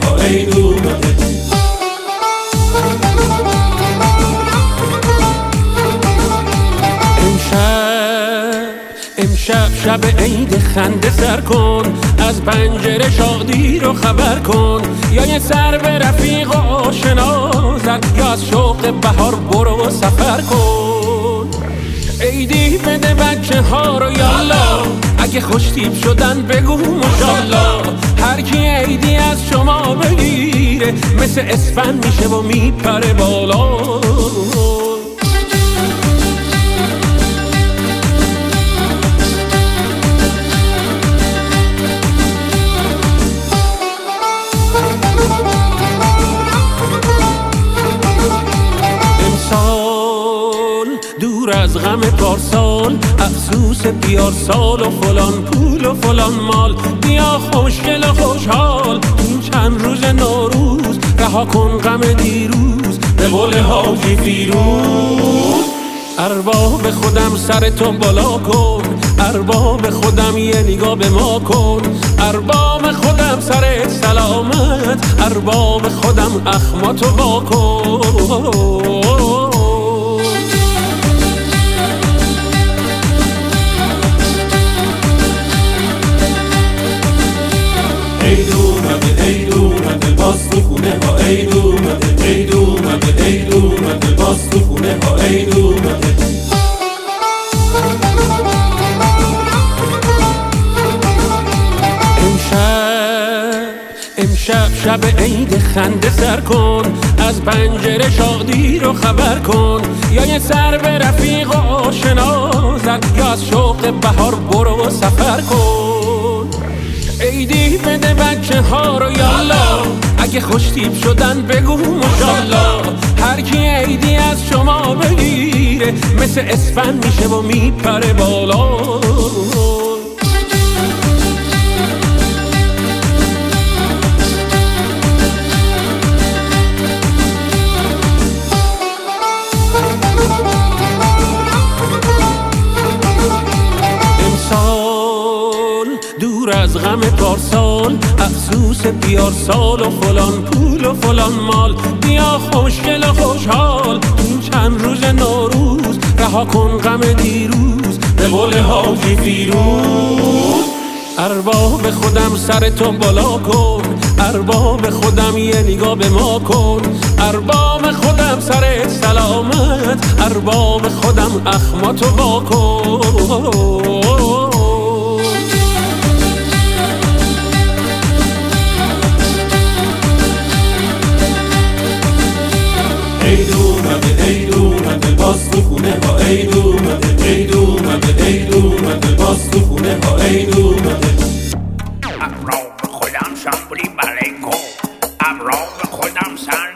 ها عید اومده. امشب شب عید خنده سر کن، از پنجره شادی رو خبر کن، یا یه سر به رفیق و آشنا زن، یا از شوق بهار برو سفر کن. عیدی بده بچه ها رو یالا، اگه خوشتیپ شدن بگو ماشالله. هر کی عیدی از شما بگیره مثل اسفند میشه و میپره بالا. دور از غم پارسال، افسوس بیارسال و فلان پول و فلان مال، بیا خوشگل و خوشحال این چند روز نوروز، رها کن غم دیروز به قول حاجی فیروز. ارباب خودم سر تو بالا کن، ارباب خودم یه نگاه به ما کن، ارباب خودم سرت سلامت، ارباب خودم اخماتو با کن. عید اومده عید اومده باز تو خونه ها عید اومده. عید اومده عید اومده باز تو خونه ها عید اومده. امشب شب عید خنده سر کن، از پنجره شادی رو خبر کن، یا یه سر به رفیق و آشنا زن، یا از شوق بهار برو سفر کن. عیدی بده بچه ها رو یالا، اگه خوشتیپ شدن بگو ماشالله. هر کی عیدی از شما بگیره مثل اسفند میشه و میپره بالا. دور از غم پارسال، افسوس بیارسال و فلان پول و فلان مال، بیا خوشگل و خوشحال این چند روز نوروز، رها کن غم دیروز به قول حاجی فیروز. ارباب خودم سر تو بالا کن، ارباب خودم یه نگاه به ما کن، ارباب خودم سرت سلامت، ارباب خودم اخماتو با کن. عید اومده عید اومده باز تو خونه ها عید اومده. عید اومده عید اومده باز تو خونه ها عید اومده. ابرام خودم شمبری بلنگو، ابرام خودم سر